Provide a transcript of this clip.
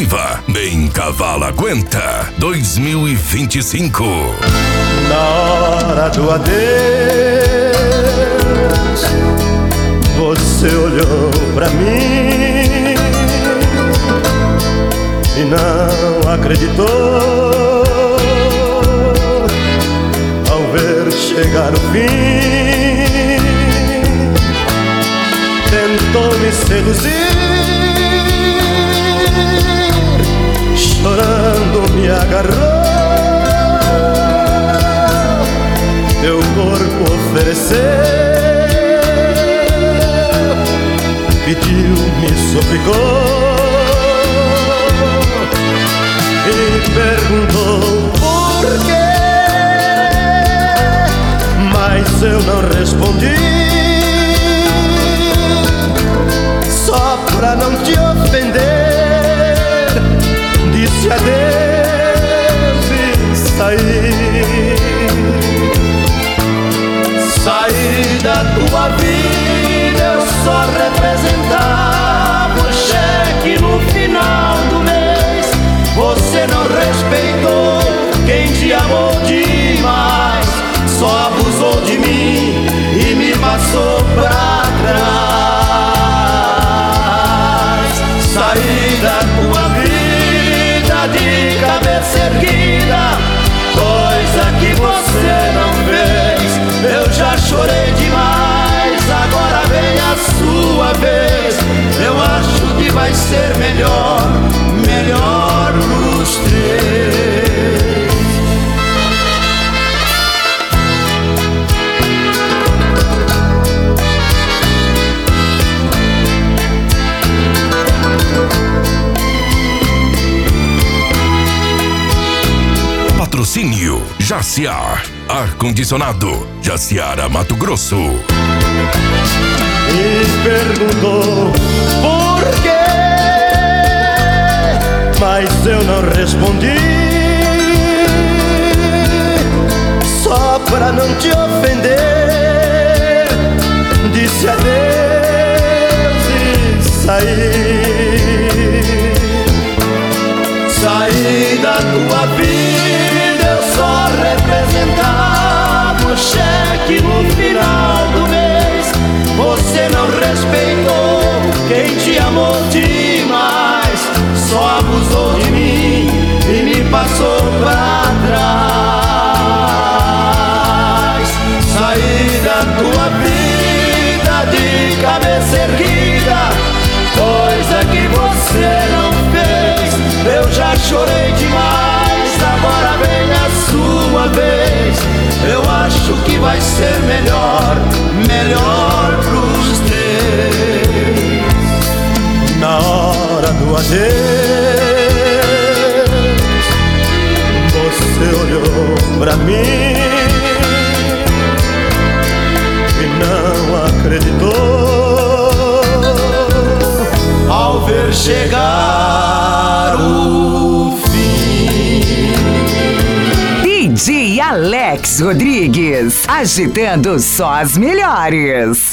Ativa, nem cavalo aguenta. 2025. Na hora do adeus, você olhou pra mim e não acreditou ao ver chegar o fim. Tentou me seduzir, chorando me agarrou, teu corpo ofereceu, pediu, me suplicou e perguntou por quê, mas eu não respondi, só pra não te ofender. Disse adeus e saí. Saí da tua vida, eu só representava o cheque no final do mês. Você não respeitou quem te amou demais, só abusou de mim e me passou pra trás. Saí da tua vida de cabeça erguida, coisa que você não fez. Eu já chorei demais, agora vem a sua vez. Eu acho que vai ser melhor, melhor pros três. Patrocínio Jaciar, ar-condicionado, Jaciara, Mato Grosso. E perguntou por quê, mas eu não respondi, só pra não te ofender. Disse adeus e saí. Saí da tua vida, eu só representava o cheque no final do mês. Você não respeitou quem te amou demais, só abusou de mim e me passou pra trás. Saí da tua vida de cabeça erguida, coisa que você não fez. Eu já chorei demais, agora vem a sua vez. Eu acho que vai ser melhor, melhor pros três. Na hora do adeus, você olhou pra mim e não acreditou ao ver chegar o fim. DJ Alex Rodrigues, agitando só as melhores.